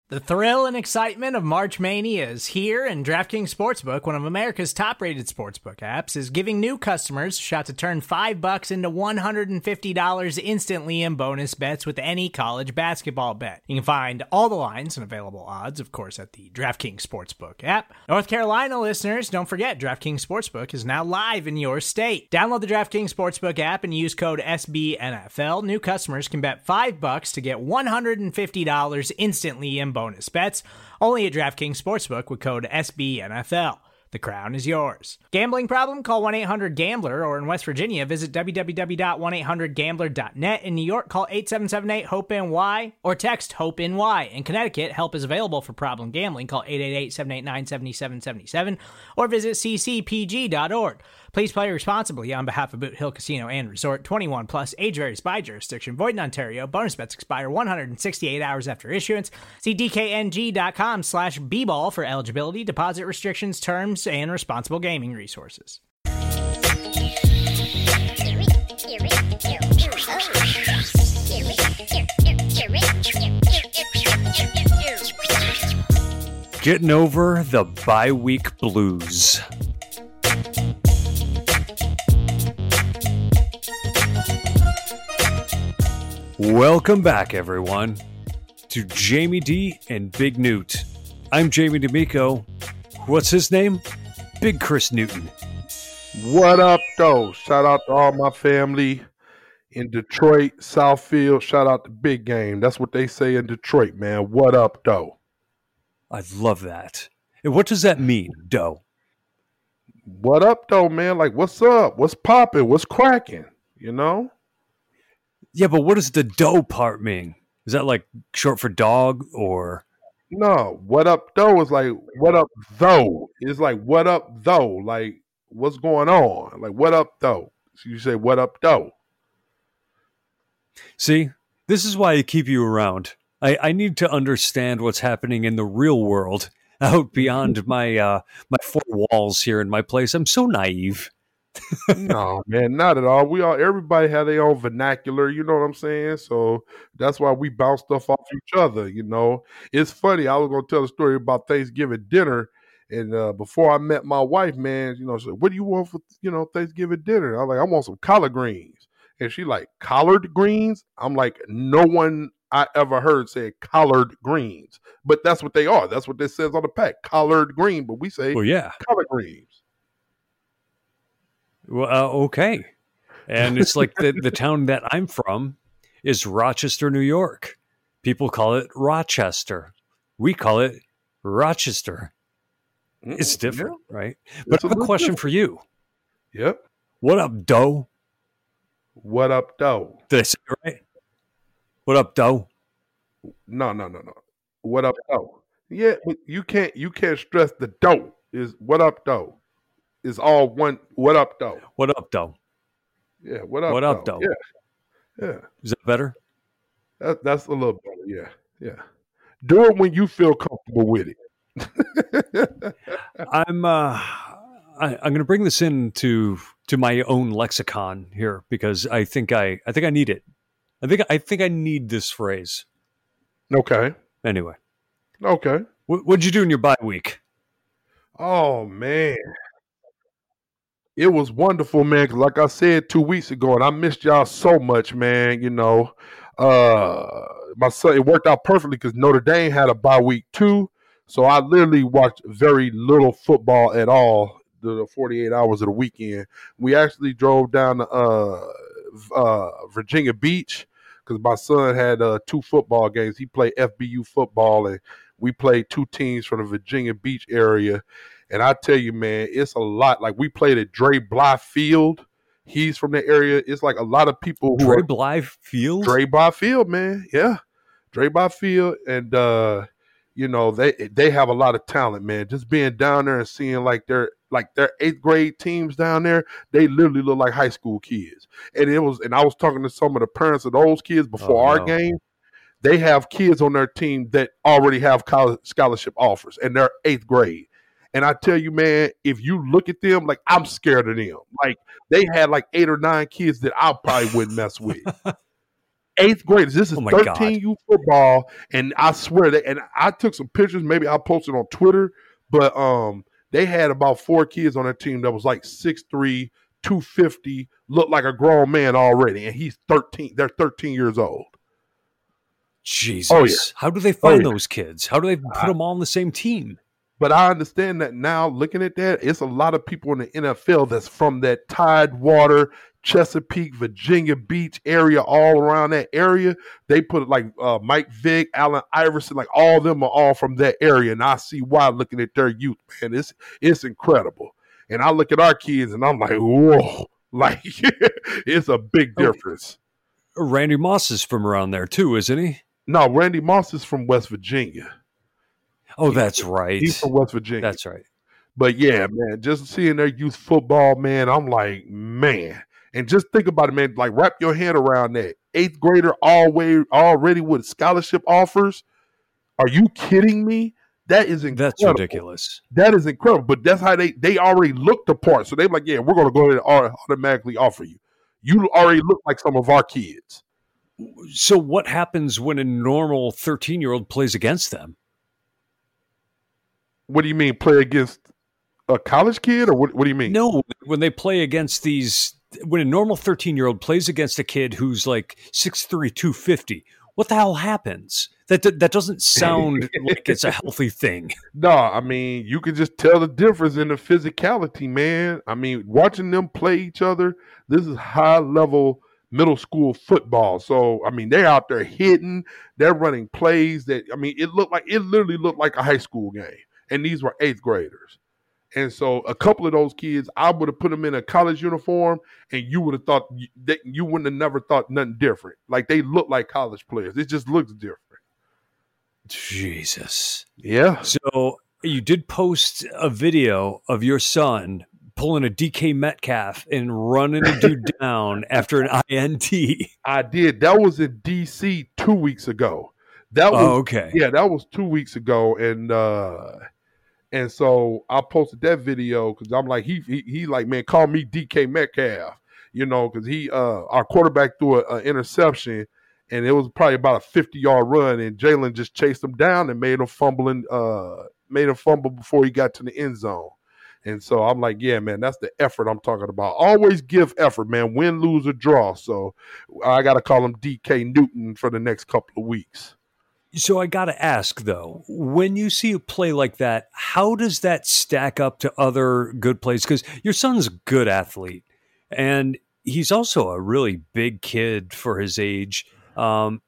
The thrill and excitement of March Mania is here, and DraftKings Sportsbook, one of America's top-rated sportsbook apps, is giving new customers a shot to turn $5 into $150 instantly in bonus bets with any college basketball bet. You can find all the lines and available odds, of course, at the DraftKings Sportsbook app. North Carolina listeners, don't forget, DraftKings Sportsbook is now live in your state. Download the DraftKings Sportsbook app and use code SBNFL. New customers can bet $5 to get $150 instantly in bonus bets, only at DraftKings Sportsbook with code SBNFL. The crown is yours. Gambling problem? Call 1-800-GAMBLER, or in West Virginia, visit www.1800gambler.net. In New York, call 877-8-HOPE-NY or text HOPE-NY. In Connecticut, help is available for problem gambling. Call 888-789-7777 or visit ccpg.org. Please play responsibly on behalf of Boot Hill Casino and Resort. 21 plus, age varies by jurisdiction. Void in Ontario. Bonus bets expire 168 hours after issuance. See dkng.com/bball for eligibility, deposit restrictions, terms, and responsible gaming resources. Getting over the bye-week blues. Welcome back, everyone, to Jamie D and Big Newt. I'm Jamie D'Amico. What's his name? Big Chris Newton. What up, though? Shout out to all my family in Detroit, Southfield. Shout out to Big Game. That's what they say in Detroit, man. What up, though? I love that. And what does that mean, dough? What up, though, man? Like, what's up? What's popping? What's cracking? You know? Yeah, but what does the dough part mean? Is that like short for dog or? No, what up, though is like, what up, though? It's like, what up, though? Like, what's going on? Like, what up, though? So you say, what up, though? See, this is why I keep you around. I need to understand what's happening in the real world out beyond my my four walls here in my place. I'm so naive. No, man, not at all. Everybody had their own vernacular, you know what I'm saying? So that's why we bounce stuff off each other, you know. It's funny, I was going to tell a story about Thanksgiving dinner, and before I met my wife, man, you know, she said, what do you want for, Thanksgiving dinner? I was like, I want some collard greens. And she like, collard greens? I'm like, no one I ever heard say collard greens. But that's what they are. That's what this says on the pack, collard green. But we say collard greens. Well, okay. And it's like the town that I'm from is Rochester, New York. People call it Rochester. We call it Rochester. It's different, right? But I have a question for you. Yep. What up, dough? What up, dough? Did I say it right? What up, dough? No. What up, dough? Yeah, but you can't stress the dough. Is what up, dough? Is all one. What up, though? What up, though? Yeah, what up, though? Yeah. Is that better? That's a little better. Yeah. Do it when you feel comfortable with it. I'm going to bring this into my own lexicon here because I think I need it. I think I need this phrase. Okay. Anyway. Okay. What'd you do in your bye week? Oh man. It was wonderful, man. 'Cause like I said 2 weeks ago, and I missed y'all so much, man. You know, my son, it worked out perfectly because Notre Dame had a bye week too. So I literally watched very little football at all the 48 hours of the weekend. We actually drove down to Virginia Beach because my son had 2 football games. He played FBU football, and we played 2 teams from the Virginia Beach area. And I tell you, man, it's a lot. Like, we played at Dre Bly Field. He's from the area. It's like a lot of people who Dre Bly Field? Dre Bly Field, man. Yeah. Dre Bly Field. And, they have a lot of talent, man. Just being down there and seeing their 8th grade teams down there, they literally look like high school kids. And I was talking to some of the parents of those kids before our game. They have kids on their team that already have college scholarship offers, and they're 8th grade. And I tell you, man, if you look at them, like, I'm scared of them. Like, they had 8 or 9 kids that I probably wouldn't mess with. 8th graders. This is Oh my 13U football, and I swear that. And I took some pictures. Maybe I'll post it on Twitter. But they had about 4 kids on their team that was like 6'3", 250, looked like a grown man already, and he's 13. They're 13 years old. Jesus. Oh, yeah. How do they find those kids? How do they put them all on the same team? But I understand that now, looking at that, it's a lot of people in the NFL that's from that Tidewater, Chesapeake, Virginia Beach area, all around that area. They put it like Mike Vick, Allen Iverson, like all of them are all from that area. And I see why looking at their youth, man. It's incredible. And I look at our kids and I'm like, whoa, like it's a big difference. Randy Moss is from around there too, isn't he? No, Randy Moss is from West Virginia. Oh, that's right. He's from West Virginia. That's right. But yeah, man, just seeing their youth football, man, I'm like, man. And just think about it, man. Like, wrap your head around that. 8th grader already with scholarship offers. Are you kidding me? That is incredible. That's ridiculous. That is incredible. But that's how they already looked the part. So they're like, yeah, we're going to go ahead and automatically offer you. You already look like some of our kids. So what happens when a normal 13-year-old plays against them? What do you mean, play against a college kid, or what do you mean? No, when they play against when a normal 13-year-old plays against a kid who's like 6'3", 250, what the hell happens? That doesn't sound like it's a healthy thing. No, I mean, you can just tell the difference in the physicality, man. I mean, watching them play each other, this is high-level middle school football. So, I mean, they're out there hitting, they're running plays that, I mean, it literally looked like a high school game. And these were 8th graders. And so a couple of those kids, I would have put them in a college uniform, and you would have thought that you wouldn't have never thought nothing different. Like, they look like college players. It just looks different. Jesus. Yeah. So you did post a video of your son pulling a DK Metcalf and running a dude down after an INT. I did. That was in D.C. 2 weeks ago. That was okay. Yeah, that was 2 weeks ago, and so I posted that video because I'm like, he like, man, call me DK Metcalf, because he our quarterback threw an interception, and it was probably about a 50-yard run, and Jalen just chased him down and made him fumble before he got to the end zone. And so I'm like, yeah, man, that's the effort I'm talking about. Always give effort, man. Win, lose, or draw. So I got to call him DK Newton for the next couple of weeks. So I got to ask, though, when you see a play like that, how does that stack up to other good plays? Because your son's a good athlete, and he's also a really big kid for his age. But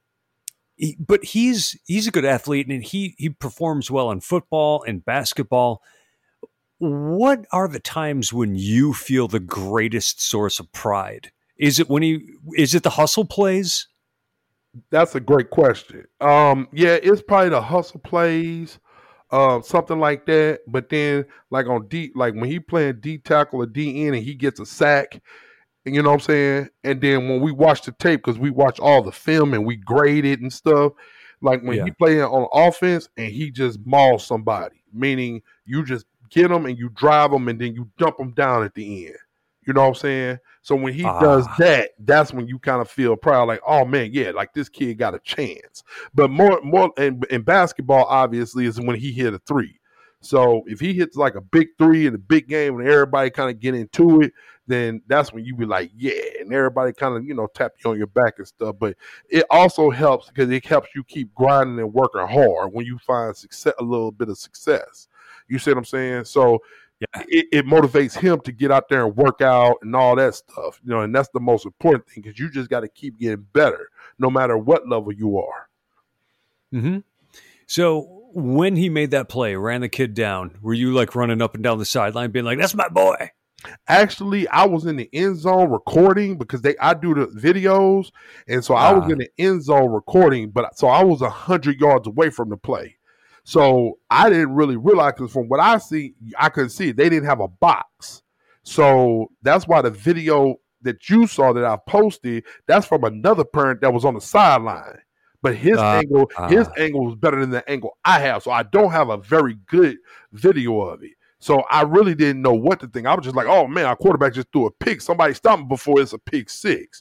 he's a good athlete, and he performs well in football and basketball. What are the times when you feel the greatest source of pride? Is it the hustle plays? That's a great question. Yeah, it's probably the hustle plays, something like that. But then, like like when he playing D tackle or D end and he gets a sack, and you know what I'm saying. And then when we watch the tape, because we watch all the film and we grade it and stuff, like when he playing on offense and he just mauls somebody, meaning you just get them and you drive them and then you dump them down at the end. You know what I'm saying? So when he does that, that's when you kind of feel proud, like, oh man, yeah, like this kid got a chance. But more in basketball, obviously, is when he hit a three. So if he hits like a big three in a big game and everybody kind of get into it, then that's when you be like, yeah, and everybody kind of, tap you on your back and stuff. But it also helps because it helps you keep grinding and working hard when you find a little bit of success. You see what I'm saying? So yeah, it motivates him to get out there and work out and all that stuff, and that's the most important thing because you just got to keep getting better no matter what level you are. Mm-hmm. So when he made that play, ran the kid down, were you like running up and down the sideline being like, that's my boy? Actually, I was in the end zone recording because I do the videos. And so I was in the end zone recording, so I was 100 yards away from the play. So I didn't really realize, because from what I see, I couldn't see it. They didn't have a box. So that's why the video that you saw that I posted, that's from another parent that was on the sideline. But his angle was better than the angle I have. So I don't have a very good video of it. So I really didn't know what to think. I was just like, oh man, our quarterback just threw a pick. Somebody stopped him before it's a pick six.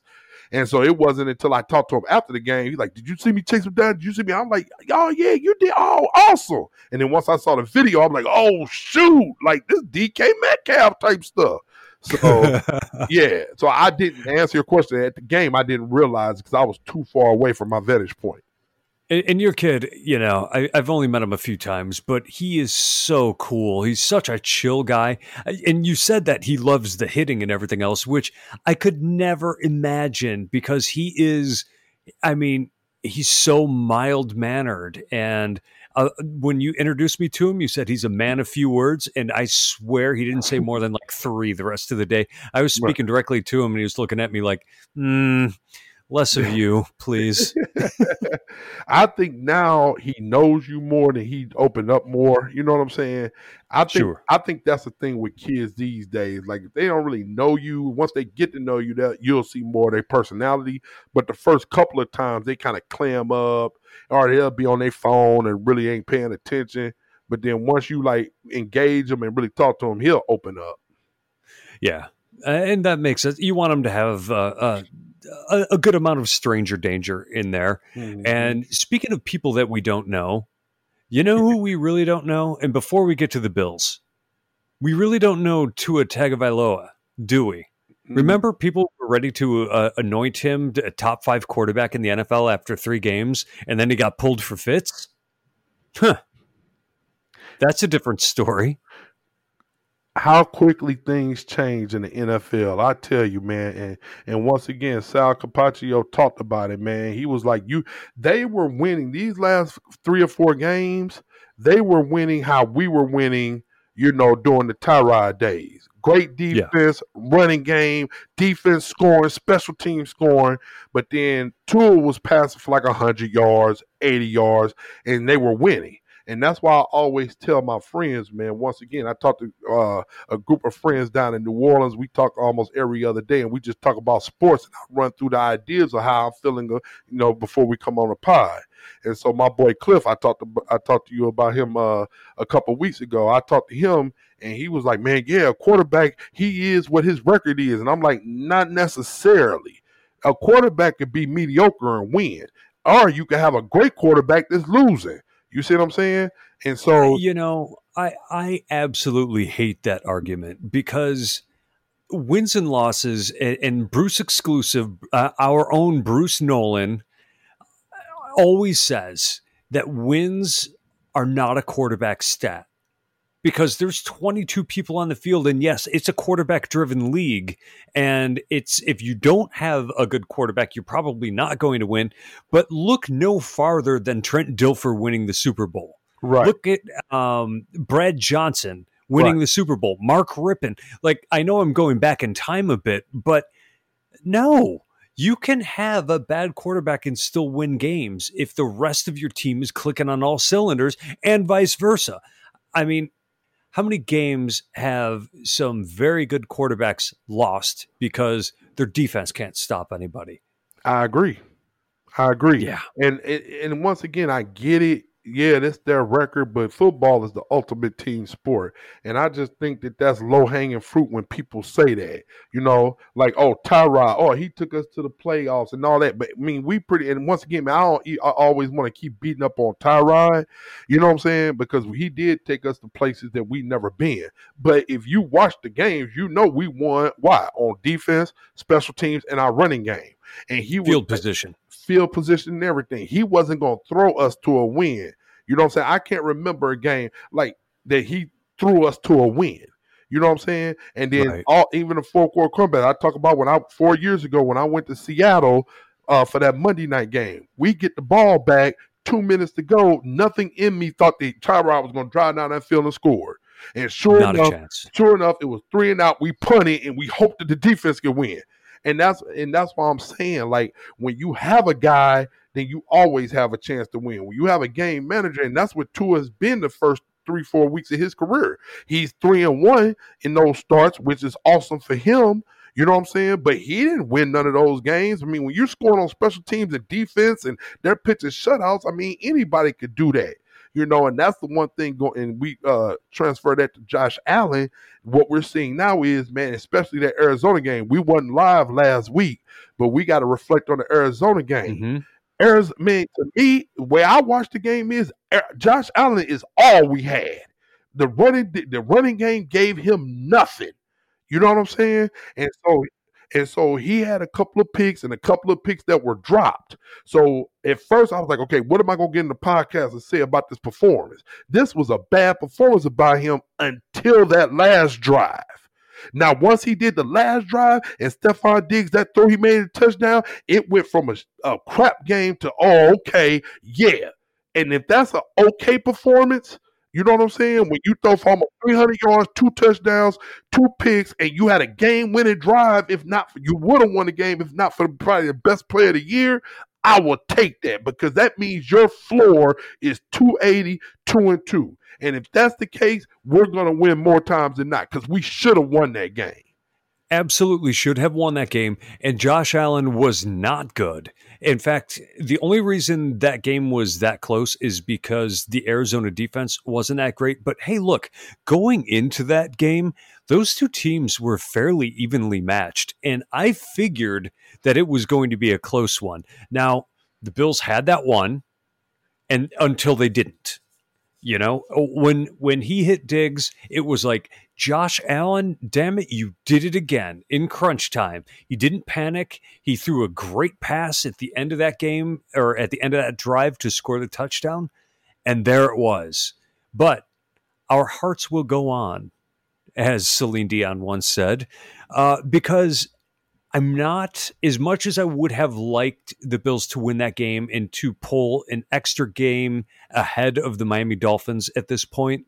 And so it wasn't until I talked to him after the game. He's like, "Did you see me chase him down? Did you see me?" I'm like, "Oh yeah, you did. Oh, awesome!" And then once I saw the video, I'm like, "Oh shoot, like this DK Metcalf type stuff." So yeah, so I didn't answer your question at the game. I didn't realize because I was too far away from my vantage point. And your kid, you know, I've only met him a few times, but he is so cool. He's such a chill guy. And you said that he loves the hitting and everything else, which I could never imagine because he is, I mean, he's so mild-mannered. And when you introduced me to him, you said he's a man of few words. And I swear he didn't say more than like 3 the rest of the day. I was speaking directly to him and he was looking at me like, less of you, please. I think now he knows you more than he opened up more. You know what I'm saying? I think that's the thing with kids these days. Like if they don't really know you, once they get to know you, that you'll see more of their personality. But the first couple of times they kind of clam up, or they'll be on their phone and really ain't paying attention. But then once you like engage them and really talk to them, he'll open up. Yeah, and that makes sense. You want them to have a good amount of stranger danger in there. Mm-hmm. And speaking of people that we don't know, you know who we really don't know? And before we get to the Bills, we really don't know Tua Tagovailoa, do we? Mm-hmm. Remember, people were ready to anoint him a top 5 quarterback in the NFL after 3 games, and then he got pulled for fits? Huh. That's a different story. How quickly things change in the NFL. I tell you, man. And once again, Sal Capaccio talked about it, man. He was like, they were winning these last 3 or 4 games. They were winning how we were winning, you know, during the Tyrod days. Great defense, running game, defense scoring, special team scoring. But then Tua was passing for like 100 yards, 80 yards, and they were winning. And that's why I always tell my friends, man, once again, I talk to a group of friends down in New Orleans. We talk almost every other day, and we just talk about sports. And I run through the ideas of how I'm feeling, you know, before we come on the pod. And so my boy Cliff, I talked to you about him a couple of weeks ago. I talked to him, and he was like, man, yeah, a quarterback, he is what his record is. And I'm like, not necessarily. A quarterback could be mediocre and win, or you can have a great quarterback that's losing. You see what I'm saying? And so, you know, I absolutely hate that argument because wins and losses and Bruce exclusive, our own Bruce Nolan always says that wins are not a quarterback stat because there's 22 people on the field. And yes, it's a quarterback driven league. And it's, if you don't have a good quarterback, you're probably not going to win. But look no farther than Trent Dilfer winning the Super Bowl. Right. Look at Brad Johnson winning the Super Bowl. Mark Rippon. Like, I know I'm going back in time a bit, but no, you can have a bad quarterback and still win games if the rest of your team is clicking on all cylinders and vice versa. I mean, how many games have some very good quarterbacks lost because their defense can't stop anybody? I agree. Yeah. And once again, I get it. Yeah, that's their record, but football is the ultimate team sport. And I just think that that's low-hanging fruit when people say that. You know, like, oh, Tyrod, oh, he took us to the playoffs and all that. But, I mean, and once again, man, I always want to keep beating up on Tyrod. You know what I'm saying? Because he did take us to places that we never been. But if you watch the games, you know we won. Why? On defense, special teams, and our running game. And he field position and everything. He wasn't going to throw us to a win. You know what I'm saying? I can't remember a game like that he threw us to a win. You know what I'm saying? And then even the 4-quarter comeback, I talk about 4 years ago when I went to Seattle for that Monday night game. We get the ball back, 2 minutes to go. Nothing in me thought that Tyrod was going to drive down that field and score. And sure enough, it was 3 and out. We punted and we hoped that the defense could win. And that's why I'm saying, like, when you have a guy, then you always have a chance to win. When you have a game manager, and that's what Tua has been the first 3-4 weeks of his career. He's 3-1 in those starts, which is awesome for him. You know what I'm saying? But he didn't win none of those games. I mean, when you're scoring on special teams and defense and they're pitching shutouts, I mean, anybody could do that. and that's the one thing going, and we transfer that to Josh Allen. What we're seeing now is, man, especially that Arizona game, we wasn't live last week, but we got to reflect on the Arizona game. Mm-hmm. Arizona, man, to me, the way I watch the game is Josh Allen is all we had. The running game gave him nothing. You know what I'm saying? And so he had a couple of picks and a couple of picks that were dropped. So at first I was like, okay, what am I going to get in the podcast and say about this performance? This was a bad performance by him until that last drive. Now, once he did the last drive and Stephon Diggs, that throw he made a touchdown, it went from a crap game to, oh, okay, yeah. And if that's an okay performance, you know what I'm saying? When you throw for almost 300 yards, 2 touchdowns, 2 picks, and you had a game-winning drive, you would have won the game if not for probably the best player of the year, I will take that because that means your floor is 280, 2-2. And if that's the case, we're going to win more times than not because we should have won that game. Absolutely should have won that game, and Josh Allen was not good. In fact, the only reason that game was that close is because the Arizona defense wasn't that great. But hey, look, going into that game, those two teams were fairly evenly matched, and I figured that it was going to be a close one. Now, the Bills had that one, and until they didn't. You know, when he hit Diggs, it was like, Josh Allen, damn it, you did it again in crunch time. You didn't panic. He threw a great pass at the end of that game or at the end of that drive to score the touchdown. And there it was. But our hearts will go on, as Celine Dion once said, because I'm not, as much as I would have liked the Bills to win that game and to pull an extra game ahead of the Miami Dolphins at this point,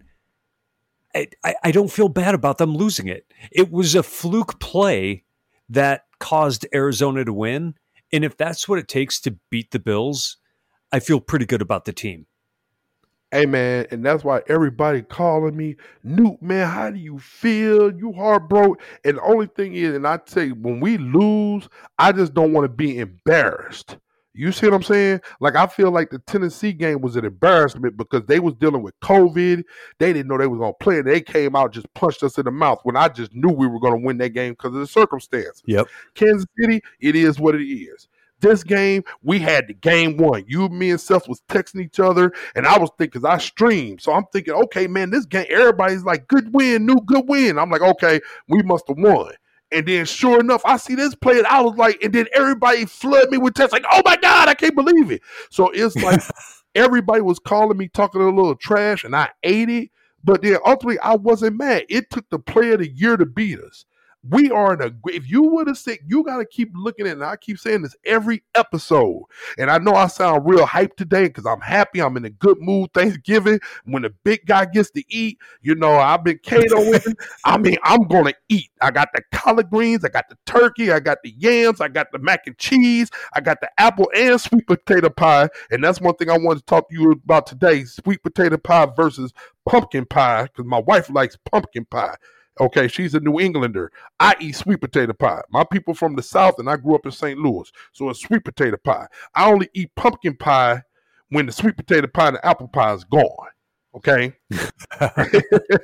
I don't feel bad about them losing it. It was a fluke play that caused Arizona to win. And if that's what it takes to beat the Bills, I feel pretty good about the team. Hey, man, and that's why everybody calling me, Newt, man, how do you feel? You heartbroken. And the only thing is, and I tell you, when we lose, I just don't want to be embarrassed. You see what I'm saying? Like, I feel like the Tennessee game was an embarrassment because they was dealing with COVID. They didn't know they was going to play. And they came out, just punched us in the mouth when I just knew we were going to win that game because of the circumstances. Yep. Kansas City, it is what it is. This game, we had the game won. You, me, and Seth was texting each other, and I was thinking, because I streamed. So I'm thinking, okay, man, this game, everybody's like, good win, new good win. I'm like, okay, we must have won. And then sure enough, I see this play, and I was like, and then everybody flooded me with texts like, oh my God, I can't believe it. So it's like everybody was calling me, talking a little trash, and I ate it. But then ultimately, I wasn't mad. It took the player of the year to beat us. We are in a, if you would have said, you got to keep looking at it. And I keep saying this every episode. And I know I sound real hyped today because I'm happy. I'm in a good mood. Thanksgiving, when the big guy gets to eat, you know, I've been catoing. I mean, I'm going to eat. I got the collard greens. I got the turkey. I got the yams. I got the mac and cheese. I got the apple and sweet potato pie. And that's one thing I wanted to talk to you about today, sweet potato pie versus pumpkin pie, because my wife likes pumpkin pie. Okay, she's a New Englander. I eat sweet potato pie. My people from the South, and I grew up in St. Louis, so it's sweet potato pie. I only eat pumpkin pie when the sweet potato pie and the apple pie is gone. Okay? Okay.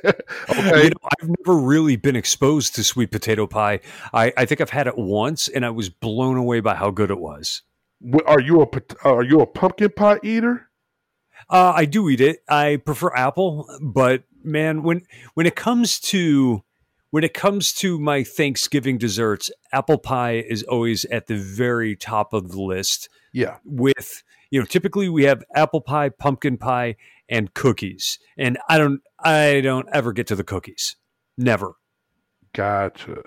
You know, I've never really been exposed to sweet potato pie. I think I've had it once, and I was blown away by how good it was. Are you a pumpkin pie eater? I do eat it. I prefer apple, but man, when it comes to my Thanksgiving desserts, apple pie is always at the very top of the list. Yeah. With, you know, typically we have apple pie, pumpkin pie, and cookies. And I don't ever get to the cookies. Never. Gotcha.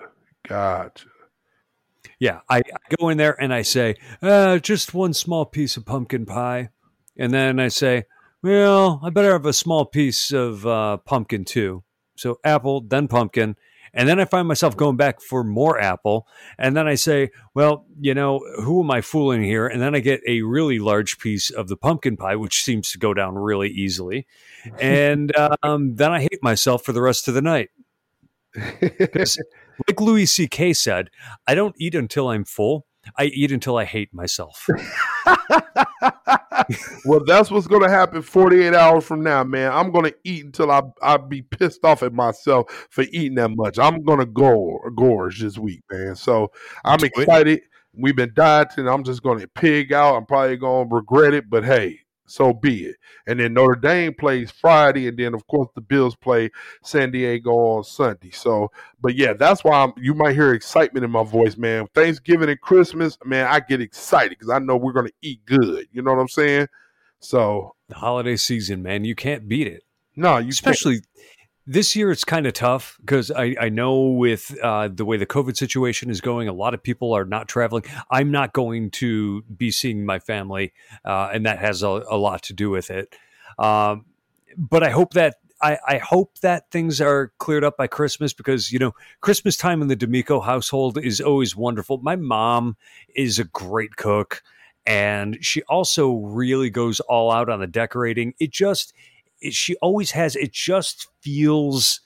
Yeah, I go in there and I say, just one small piece of pumpkin pie. And then I say, well, I better have a small piece of pumpkin too. So apple, then pumpkin. And then I find myself going back for more apple. And then I say, well, you know, who am I fooling here? And then I get a really large piece of the pumpkin pie, which seems to go down really easily. And then I hate myself for the rest of the night. Because like Louis C.K. said, I don't eat until I'm full. I eat until I hate myself. Well, that's what's going to happen 48 hours from now, man. I'm going to eat until I be pissed off at myself for eating that much. I'm going to gorge this week, man. So I'm Do it. excited. We've been dieting. I'm just going to pig out. I'm probably going to regret it, but hey, so be it. And then Notre Dame plays Friday, and then, of course, the Bills play San Diego on Sunday. So, but yeah, that's why you might hear excitement in my voice, man. Thanksgiving and Christmas, man, I get excited because I know we're going to eat good. You know what I'm saying? So The holiday season, man, you can't beat it. no, you Especially this year, it's kind of tough because I know with the way the COVID situation is going, a lot of people are not traveling. I'm not going to be seeing my family, and that has a lot to do with it. But I hope that I hope that things are cleared up by Christmas because, Christmas time in the D'Amico household is always wonderful. My mom is a great cook, and she also really goes all out on the decorating. She always has, it just feels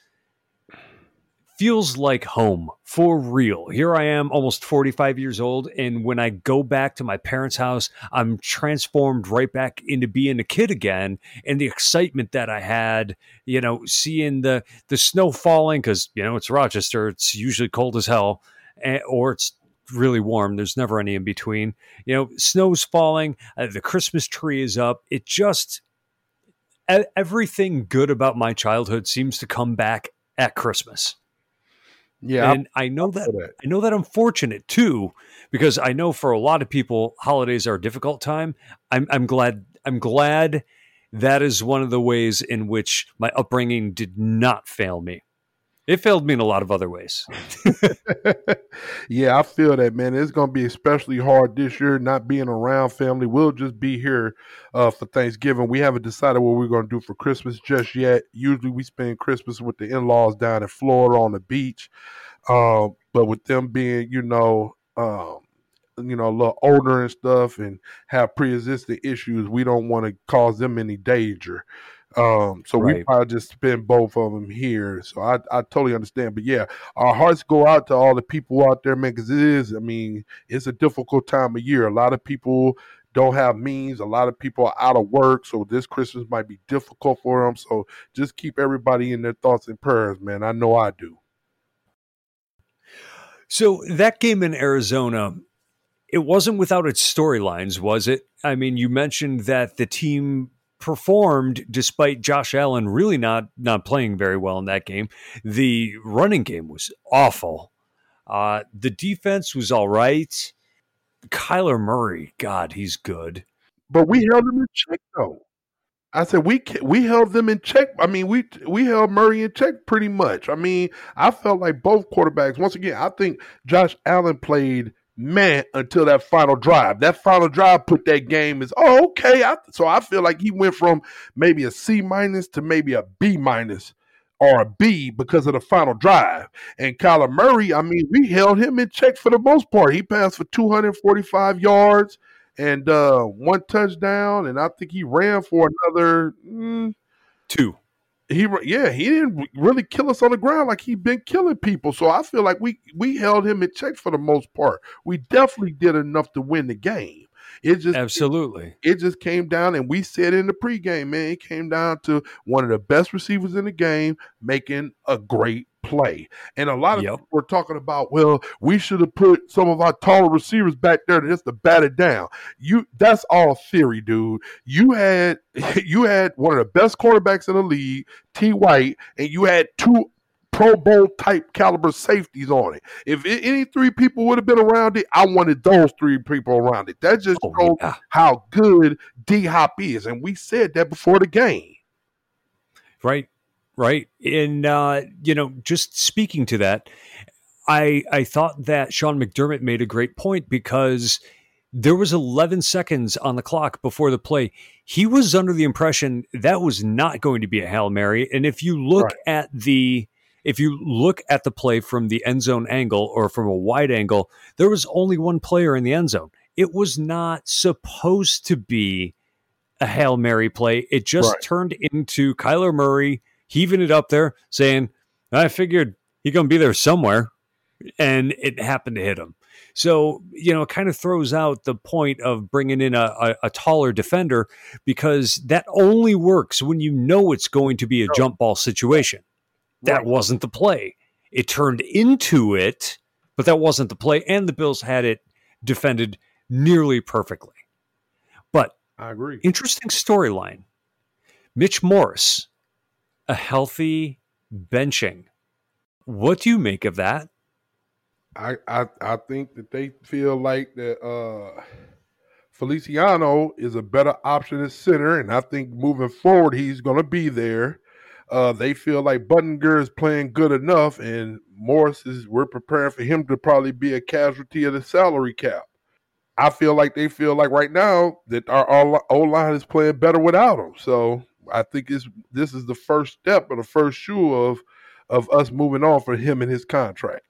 like home for real. Here I am, almost 45 years old, and when I go back to my parents' house, I'm transformed right back into being a kid again, and the excitement that I had, seeing the snow falling, because, it's Rochester, it's usually cold as hell, or it's really warm. There's never any in between. Snow's falling, the Christmas tree is up. It just... everything good about my childhood seems to come back at Christmas. Yeah, and I know that I'm fortunate too, because I know for a lot of people, holidays are a difficult time. I'm glad that is one of the ways in which my upbringing did not fail me. It failed me in a lot of other ways. Yeah, I feel that, man. It's going to be especially hard this year not being around family. We'll just be here for Thanksgiving. We haven't decided what we're going to do for Christmas just yet. Usually we spend Christmas with the in-laws down in Florida on the beach. But with them being, a little older and stuff and have pre-existing issues, we don't want to cause them any danger. So we Right. probably just spend both of them here. So I totally understand. But yeah, our hearts go out to all the people out there, man, because it's a difficult time of year. A lot of people don't have means. A lot of people are out of work. So this Christmas might be difficult for them. So just keep everybody in their thoughts and prayers, man. I know I do. So that game in Arizona, it wasn't without its storylines, was it? I mean, you mentioned that the team performed despite Josh Allen really not playing very well in that game. The running game was awful. The defense was all right. Kyler Murray, God, he's good. But we held them in check, though. I said we held them in check. I mean, we held Murray in check pretty much. I mean, I felt like both quarterbacks. Once again, I think Josh Allen played man until that final drive. That final drive put that game as okay. So I feel like he went from maybe a C minus to maybe a B minus or a B because of the final drive. And Kyler Murray, I mean, we held him in check for the most part. He passed for 245 yards and one touchdown, and I think he ran for another 2. He didn't really kill us on the ground like he'd been killing people. So I feel like we held him in check for the most part. We definitely did enough to win the game. Absolutely. It just came down, and we said in the pregame, man, it came down to one of the best receivers in the game making a great play. And a lot of people were talking about, well, we should have put some of our taller receivers back there just to bat it down. That's all theory, dude. You had one of the best quarterbacks in the league, T. White, and you had 2 Pro Bowl type caliber safeties on it. If any 3 people would have been around it, I wanted those 3 people around it. That just shows how good D Hop is. And we said that before the game. Right. And, just speaking to that, I thought that Sean McDermott made a great point because there was 11 seconds on the clock before the play. He was under the impression that was not going to be a Hail Mary. And if you look at the play from the end zone angle or from a wide angle, there was only one player in the end zone. It was not supposed to be a Hail Mary play. It just turned into Kyler Murray heaving it up there saying, I figured he's going to be there somewhere. And it happened to hit him. So, it kind of throws out the point of bringing in a taller defender, because that only works when you know it's going to be a jump ball situation. That Right. wasn't the play. It turned into it, but that wasn't the play. And the Bills had it defended nearly perfectly. But I agree. interesting storyline. Mitch Morse, a healthy benching. What do you make of that? I think that they feel like that Feliciano is a better option at center, and I think moving forward he's going to be there. They feel like Buttinger is playing good enough, and we're preparing for him to probably be a casualty of the salary cap. I feel like they feel like right now that our O-line is playing better without him. So I think this is the first step or the first shoe of us moving on for him and his contract.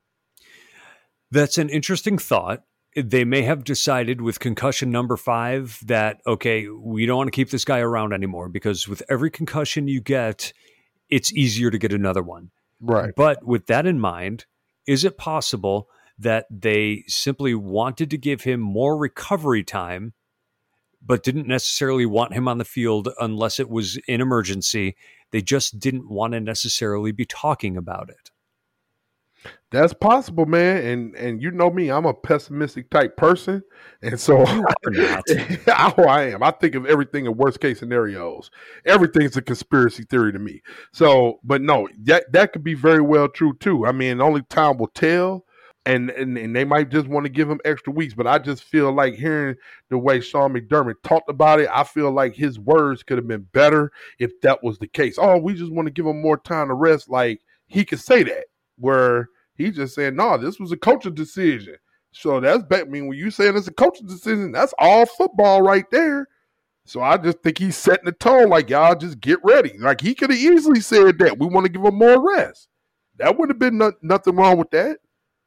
That's an interesting thought. They may have decided with concussion number 5 that, okay, we don't want to keep this guy around anymore, because with every concussion you get, it's easier to get another one. Right. But with that in mind, is it possible that they simply wanted to give him more recovery time, but didn't necessarily want him on the field unless it was an emergency? They just didn't want to necessarily be talking about it. That's possible, man. And you know me, I'm a pessimistic type person. And so You are not. I am. I think of everything in worst case scenarios. Everything's a conspiracy theory to me. So, but no, that could be very well true too. I mean, only time will tell. And they might just want to give him extra weeks. But I just feel like hearing the way Sean McDermott talked about it, I feel like his words could have been better if that was the case. Oh, we just want to give him more time to rest. Like, he could say that, where he just said, no, this was a coaching decision. So that's bad. I mean, when you saying it's a coaching decision, that's all football right there. So I just think he's setting the tone like, y'all just get ready. Like, he could have easily said that. We want to give him more rest. That would have been nothing wrong with that.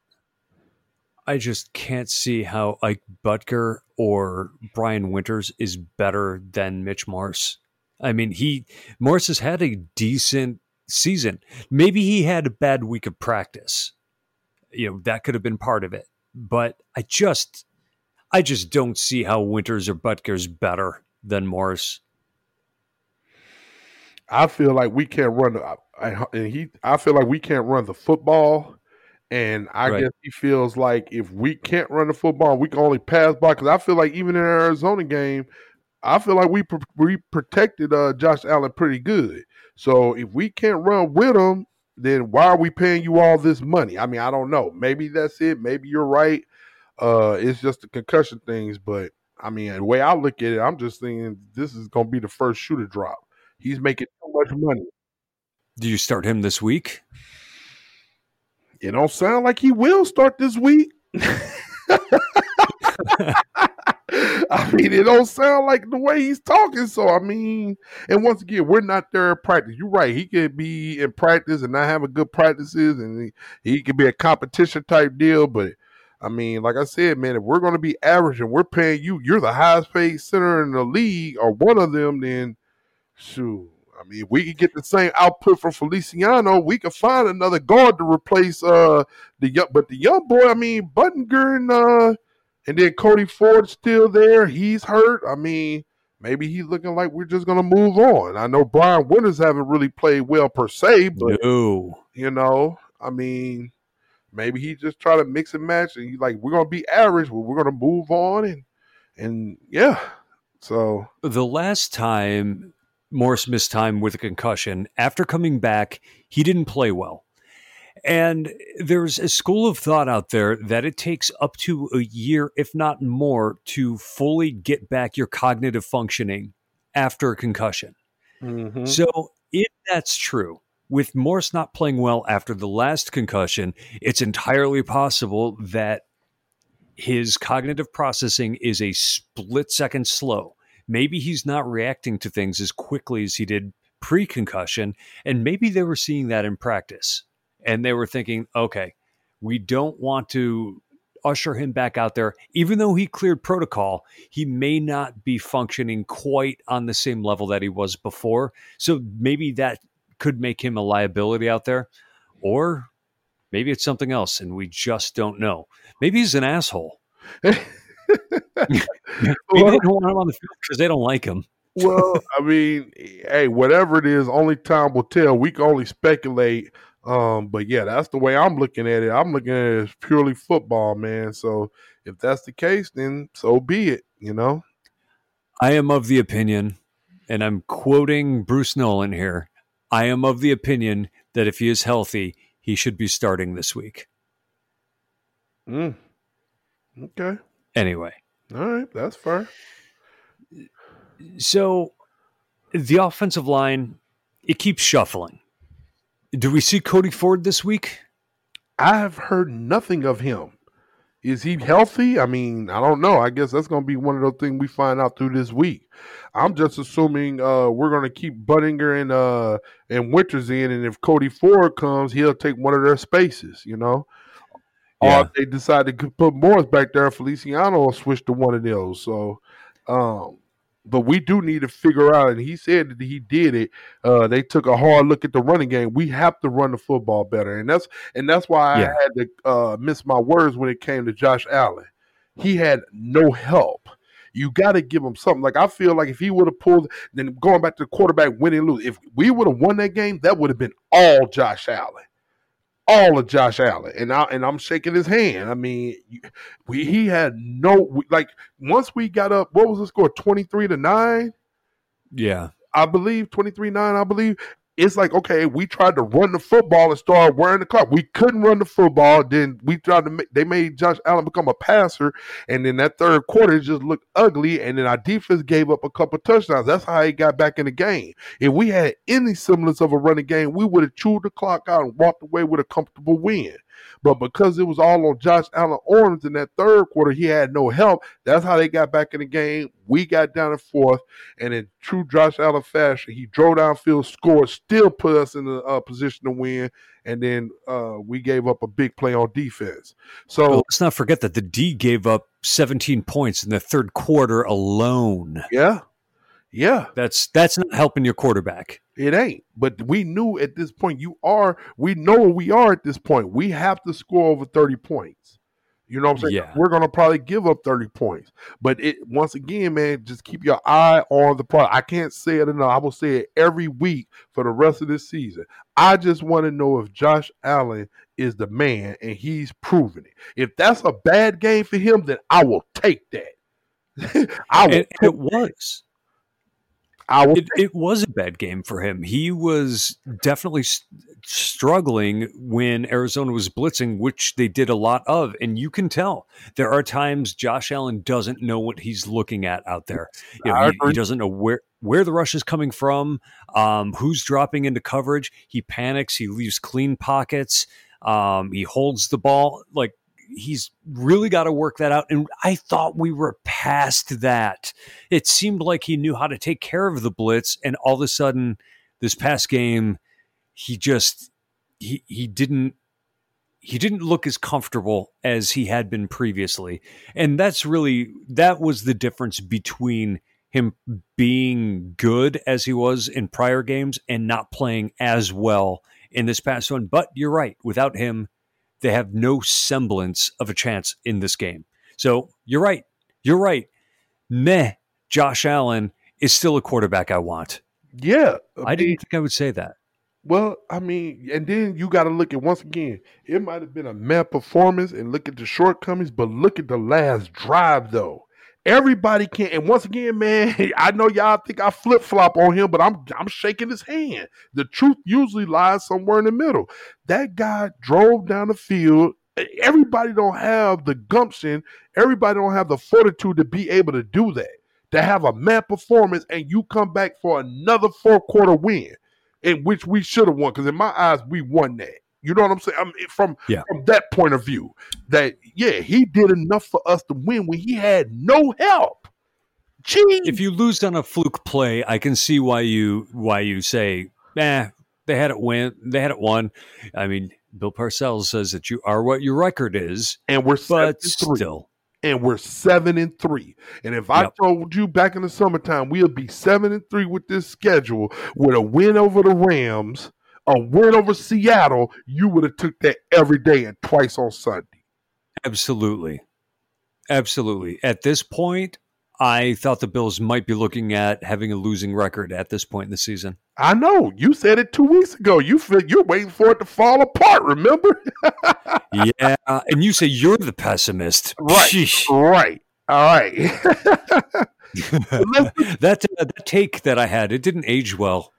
I just can't see how Ike Butker or Brian Winters is better than Mitch Morse. I mean, Morse has had a decent season. Maybe he had a bad week of practice. That could have been part of it. But I just don't see how Winters or Butker's better than Morse. I feel like we can't run. I feel like we can't run the football, and I guess he feels like if we can't run the football, we can only pass by. Because I feel like even in the Arizona game, I feel like we protected Josh Allen pretty good. So if we can't run with him, then why are we paying you all this money? I mean, I don't know. Maybe that's it. Maybe you're right. It's just the concussion things. But, I mean, the way I look at it, I'm just thinking this is going to be the first shoe to drop. He's making too much money. Do you start him this week? It don't sound like he will start this week. I mean, it don't sound like the way he's talking. So, I mean, and once again, we're not there at practice. You're right. He could be in practice and not having good practices, and he could be a competition type deal. But, I mean, like I said, man, if we're going to be average and we're paying you're the highest paid center in the league or one of them, then shoot. I mean, if we could get the same output from Feliciano, we could find another guard to replace the young boy. I mean, Buttinger and then Cody Ford's still there. He's hurt. I mean, maybe he's looking like we're just gonna move on. I know Brian Winters haven't really played well per se, but I mean, maybe he just try to mix and match, and he's like, we're gonna be average, but we're gonna move on, and yeah. So the last time Morse missed time with a concussion, after coming back, he didn't play well. And there's a school of thought out there that it takes up to a year, if not more, to fully get back your cognitive functioning after a concussion. Mm-hmm. So if that's true, with Morse not playing well after the last concussion, it's entirely possible that his cognitive processing is a split second slow. Maybe he's not reacting to things as quickly as he did pre-concussion, and maybe they were seeing that in practice. And they were thinking, okay, we don't want to usher him back out there. Even though he cleared protocol, he may not be functioning quite on the same level that he was before. So maybe that could make him a liability out there. Or Maybe it's something else, and we just don't know. Maybe he's an asshole. Maybe they don't want him on the field because they don't like him. Well, I mean, hey, whatever it is, only time will tell. We can only speculate. But yeah, that's the way I'm looking at it. I'm looking at it as purely football, man. So if that's the case, then so be it, you know? I am of the opinion, and I'm quoting Bruce Nolan here, I am of the opinion that if he is healthy, he should be starting this week. Okay. Anyway. All right, that's fair. So the offensive line, it keeps shuffling. Do we see Cody Ford this week? I have heard nothing of him. Is he healthy? I mean, I don't know. I guess that's going to be one of those things we find out through this week. I'm just assuming we're going to keep Buttinger and Winters in, and if Cody Ford comes, he'll take one of their spaces, you know? Yeah. Or if they decide to put Morris back there, Feliciano will switch to one of those. So, but we do need to figure out, and he said that he did it. They took a hard look at the running game. We have to run the football better, and that's why I had to miss my words when it came to Josh Allen. He had no help. You got to give him something. Like, I feel like if he would have pulled, then going back to the quarterback winning lose, if we would have won that game, that would have been all Josh Allen. All of Josh Allen, and I'm shaking his hand. I mean, he had no, like, once we got up, what was the score? 23-9. Yeah, I believe 23-9. I believe it's like, okay, we tried to run the football and start wearing the clock. We couldn't run the football. Then we tried to they made Josh Allen become a passer, and then that third quarter just looked ugly. And then our defense gave up a couple touchdowns. That's how he got back in the game. If we had any semblance of a running game, we would have chewed the clock out and walked away with a comfortable win. But because it was all on Josh Allen arms in that third quarter, he had no help. That's how they got back in the game. We got down in fourth, and in true Josh Allen fashion, he drove downfield, scored, still put us in a position to win, and then we gave up a big play on defense. So let's not forget that the D gave up 17 points in the third quarter alone. Yeah. That's not helping your quarterback. It ain't. But we knew at this point we know where we are at this point. We have to score over 30 points. You know what I'm saying? Yeah. We're going to probably give up 30 points. But once again, man, just keep your eye on the product. I can't say it enough. I will say it every week for the rest of this season. I just want to know if Josh Allen is the man, and he's proven it. If that's a bad game for him, then I will take that. It was. It was a bad game for him. He was definitely struggling when Arizona was blitzing, which they did a lot of. And you can tell there are times Josh Allen doesn't know what he's looking at out there. You know, he doesn't know where the rush is coming from, who's dropping into coverage. He panics. He leaves clean pockets. He holds the ball. Like, he's really got to work that out. And I thought we were past that. It seemed like he knew how to take care of the blitz. And all of a sudden, this past game, he didn't look as comfortable as he had been previously. And that was the difference between him being good as he was in prior games and not playing as well in this past one. But you're right. Without him, they have no semblance of a chance in this game. So you're right. Josh Allen is still a quarterback I want. Yeah. I didn't think I would say that. Well, I mean, and then you got to look at, once again, it might have been a meh performance and look at the shortcomings, but look at the last drive, though. Everybody can, and once again, man, I know y'all think I flip-flop on him, but I'm shaking his hand. The truth usually lies somewhere in the middle. That guy drove down the field. Everybody don't have the gumption. Everybody don't have the fortitude to be able to do that, to have a mad performance, and you come back for another fourth-quarter win, in which we should have won, because in my eyes, we won that. You know what I'm saying? I mean, from that point of view, that, he did enough for us to win when he had no help. Jeez. If you lose on a fluke play, I can see why you say, they had it won. I mean, Bill Parcells says that you are what your record is, and we're 7-3. Still. And we're 7-3. And if I told you back in the summertime we'll be 7-3 with this schedule, with a win over the Rams, a win over Seattle, you would have took that every day and twice on Sunday. Absolutely. Absolutely. At this point, I thought the Bills might be looking at having a losing record at this point in the season. I know. You said it 2 weeks ago. You're waiting for it to fall apart, remember? Yeah. And you say you're the pessimist. Right. Sheesh. Right. All right. That take that I had, it didn't age well.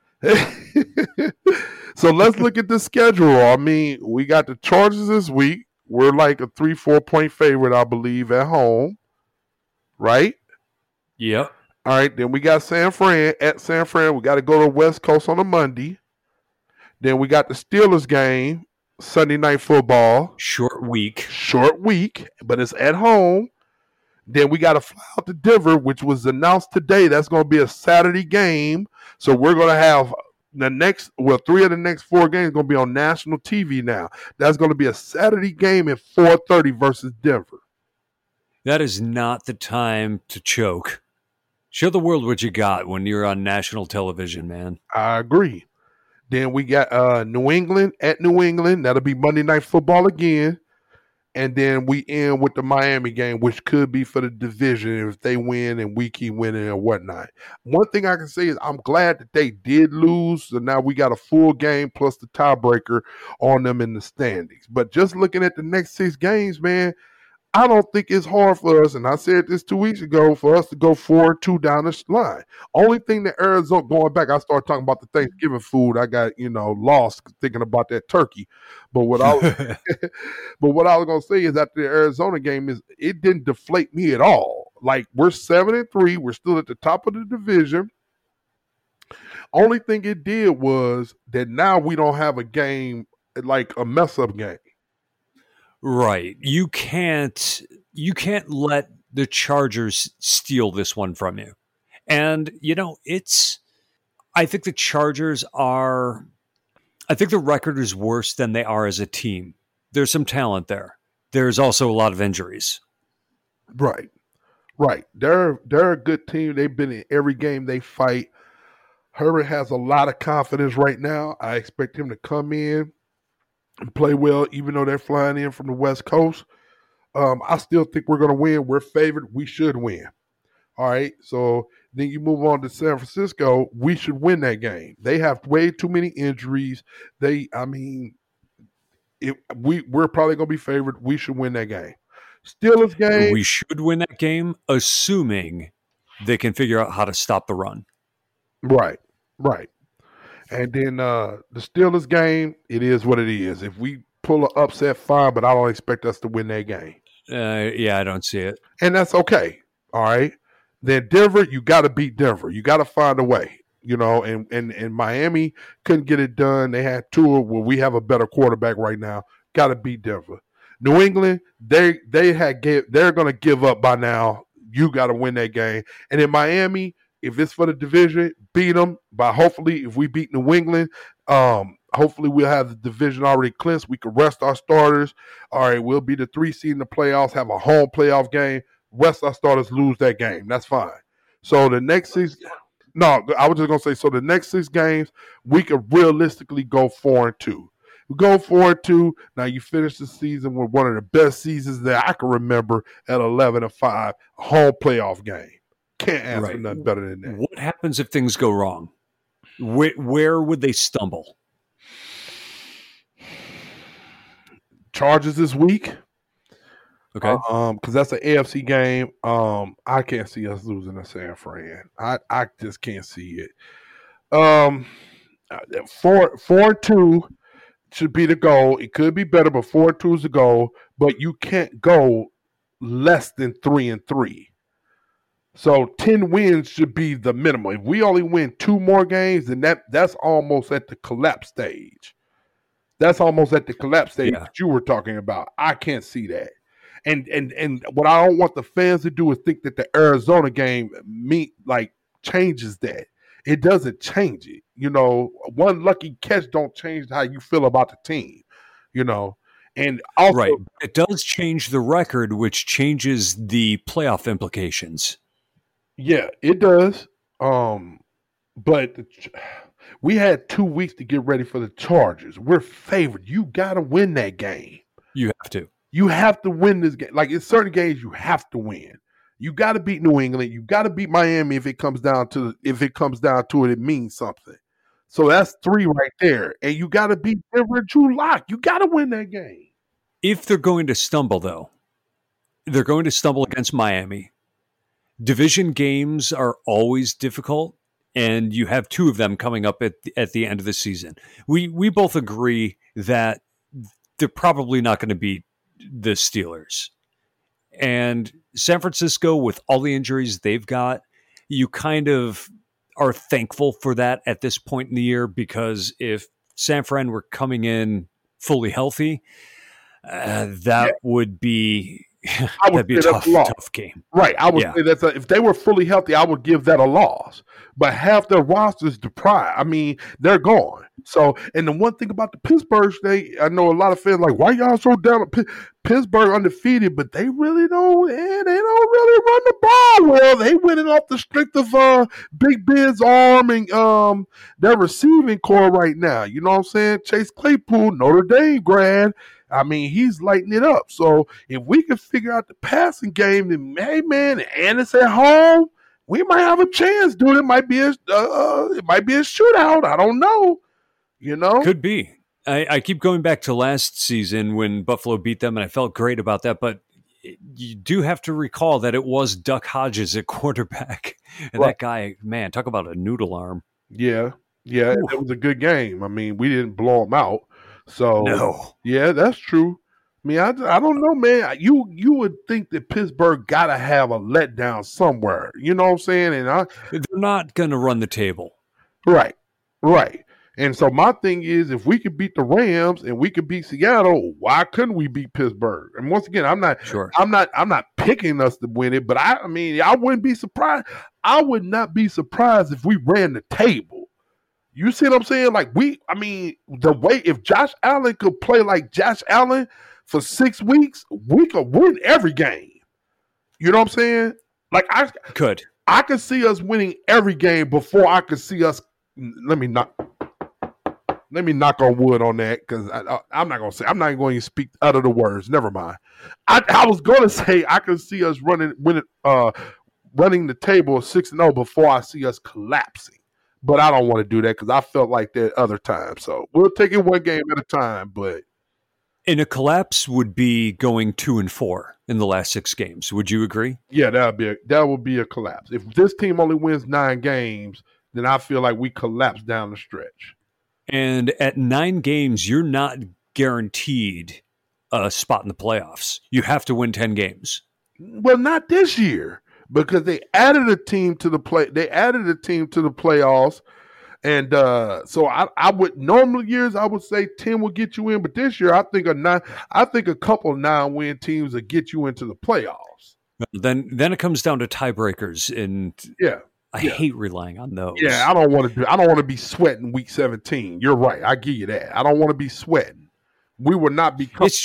So let's look at the schedule. I mean, we got the Chargers this week. We're like a 3-4 point favorite, I believe, at home. Right? Yep. All right. Then we got San Fran at San Fran. We got to go to West Coast on a Monday. Then we got the Steelers game, Sunday Night Football. Short week, but it's at home. Then we got to fly out to Denver, which was announced today. That's going to be a Saturday game. So we're going to have three of the next 4 games going to be on national TV now. That's going to be a Saturday game at 4:30 versus Denver. That is not the time to choke. Show the world what you got when you're on national television, man. I agree. Then we got New England at New England. That'll be Monday Night Football again. And then we end with the Miami game, which could be for the division if they win and we keep winning and whatnot. One thing I can say is I'm glad that they did lose. So now we got a full game plus the tiebreaker on them in the standings. But just looking at the next 6 games, man, I don't think it's hard for us, and I said this 2 weeks ago, for us to go 4-2 down the line. Only thing that Arizona, going back, I started talking about the Thanksgiving food. I got, lost thinking about that turkey. But what I was going to say is after the Arizona game is it didn't deflate me at all. Like, we're 7-3. We're still at the top of the division. Only thing it did was that now we don't have a game, like a mess-up game. Right. You can't let the Chargers steal this one from you. And, I think the Chargers I think the record is worse than they are as a team. There's some talent there. There's also a lot of injuries. Right. They're a good team. They've been in every game they fight. Herbert has a lot of confidence right now. I expect him to come in and play well, even though they're flying in from the West Coast. I still think we're going to win. We're favored. We should win. All right. So then you move on to San Francisco. We should win that game. They have way too many injuries. We're probably going to be favored. We should win that game. Steelers game. We should win that game, assuming they can figure out how to stop the run. Right. And then the Steelers game, it is what it is. If we pull an upset, fine, but I don't expect us to win that game. Yeah, I don't see it. And that's okay. All right. Then Denver, you got to beat Denver. You got to find a way, and Miami couldn't get it done. They had Tua, where we have a better quarterback right now. Got to beat Denver. New England, they're going to give up by now. You got to win that game. And in Miami, if it's for the division, beat them. By hopefully, if we beat New England, hopefully we'll have the division already clinched. We can rest our starters. All right, we'll be the 3 seed in the playoffs, have a home playoff game. Rest our starters, lose that game. That's fine. So the next 6 – no, I was just going to say, so the next 6 games, we could realistically go 4-2. We go 4-2. Now you finish the season with one of the best seasons that I can remember at 11-5, a home playoff game. Can't ask for nothing better than that. What happens if things go wrong? Where would they stumble? Chargers this week. Okay. Because that's an AFC game. I can't see us losing to San Fran. I just can't see it. 4-2 should be the goal. It could be better, but 4-2 is the goal. But you can't go less than 3-3. So 10 wins should be the minimum. If we only win 2 more games, then that's almost at the collapse stage. That's almost at the collapse stage that you were talking about. I can't see that. And what I don't want the fans to do is think that the Arizona game changes that. It doesn't change it. One lucky catch don't change how you feel about the team. And also, it does change the record, which changes the playoff implications. Yeah, it does. But We had 2 weeks to get ready for the Chargers. We're favored. You got to win that game. You have to. You have to win this game. Like in certain games, you have to win. You got to beat New England. You got to beat Miami if it comes down to it. It means something. So that's 3 right there, and you got to beat Denver and Drew Lock. You got to win that game. If they're going to stumble, though, they're going to stumble against Miami. Division games are always difficult, and you have 2 of them coming up at the end of the season. We both agree that they're probably not going to beat the Steelers. And San Francisco, with all the injuries they've got, you kind of are thankful for that at this point in the year, because if San Fran were coming in fully healthy, that would be that'd be a tough game. Right. I would say if they were fully healthy, I would give that a loss. But half their roster is deprived. I mean, they're gone. So, and the one thing about the Pittsburgh State, I know a lot of fans like, why y'all so down at Pittsburgh undefeated? But they really don't. They don't really run the ball well. They winning off the strength of Big Ben's arm and their receiving core right now. You know what I'm saying? Chase Claypool, Notre Dame grad. I mean, he's lighting it up. So if we can figure out the passing game, then hey man, and it's at home, we might have a chance, dude. It might be a shootout. I don't know. You know, could be. I keep going back to last season when Buffalo beat them, and I felt great about that. But you do have to recall that it was Duck Hodges at quarterback, and that guy, man, talk about a noodle arm. Yeah, it was a good game. I mean, we didn't blow him out. So no. Yeah, that's true. I mean, I don't know, man. You would think that Pittsburgh got to have a letdown somewhere. You know what I'm saying? And they're not going to run the table. Right. And so my thing is, if we could beat the Rams and we could beat Seattle, why couldn't we beat Pittsburgh? And once again, I'm not picking us to win it, but I mean, I wouldn't be surprised. I would not be surprised if we ran the table. You see what I'm saying? Like the way if Josh Allen could play like Josh Allen for 6 weeks, we could win every game. You know what I'm saying? Like I could see us winning every game before I could see us. Let me knock on wood on that, because I'm not going to speak out of the words. Never mind. I was going to say I could see us running the table 6-0 before I see us collapsing. But I don't want to do that because I felt like that other time. So we'll take it one game at a time. But in a collapse would be going 2-4 in the last 6 games. Would you agree? Yeah, that would be a collapse. If this team only wins 9 games, then I feel like we collapse down the stretch. And at 9 games, you're not guaranteed a spot in the playoffs. You have to win 10 games. Well, not this year, because they added a team to the playoffs, and so I would normal years I would say 10 will get you in, but this year I think a couple 9-win teams will get you into the playoffs. Then it comes down to tiebreakers, and I hate relying on those. Yeah, I don't want to be sweating week 17. You're right, I give you that. I don't want to be sweating. We will not be. It's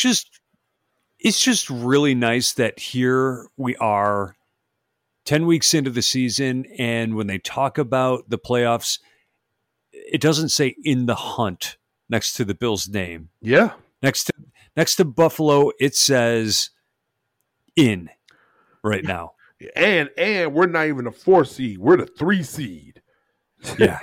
just really nice that here we are, 10 weeks into the season, and when they talk about the playoffs, it doesn't say in the hunt next to the Bills' name. Yeah. Next to Buffalo, it says in right now. And we're not even a 4 seed. We're the 3 seed. Yeah.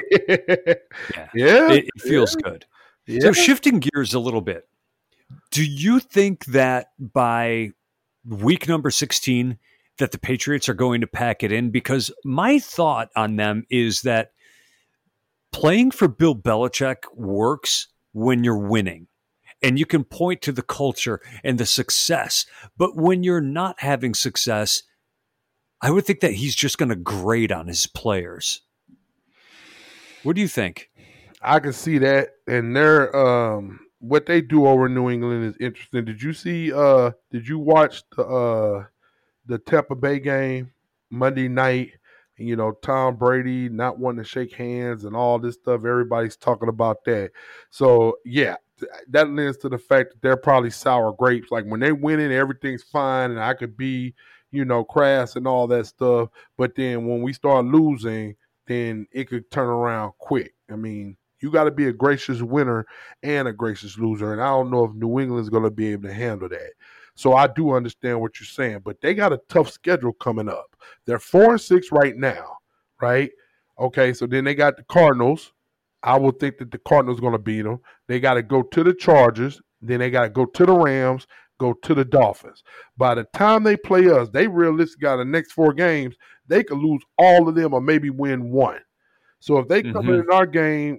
Yeah. It feels good. Yeah. So shifting gears a little bit, do you think that by week number 16 that the Patriots are going to pack it in? Because my thought on them is that playing for Bill Belichick works when you're winning and you can point to the culture and the success. But when you're not having success, I would think that he's just going to grade on his players. What do you think? I can see that. And they're what they do over in New England is interesting. Did you watch the Tampa Bay game Monday night? You know, Tom Brady not wanting to shake hands and all this stuff. Everybody's talking about that. So, yeah, that lends to the fact that they're probably sour grapes. Like when they win it, everything's fine, and I could be, crass and all that stuff. But then when we start losing, then it could turn around quick. I mean, you got to be a gracious winner and a gracious loser, and I don't know if New England's going to be able to handle that. So I do understand what you're saying, but they got a tough schedule coming up. They're 4-6 right now, right? Okay, so then they got the Cardinals. I would think that the Cardinals going to beat them. They got to go to the Chargers. Then they got to go to the Rams, go to the Dolphins. By the time they play us, they realistically got the next 4 games. They could lose all of them or maybe win one. So if they come in our game,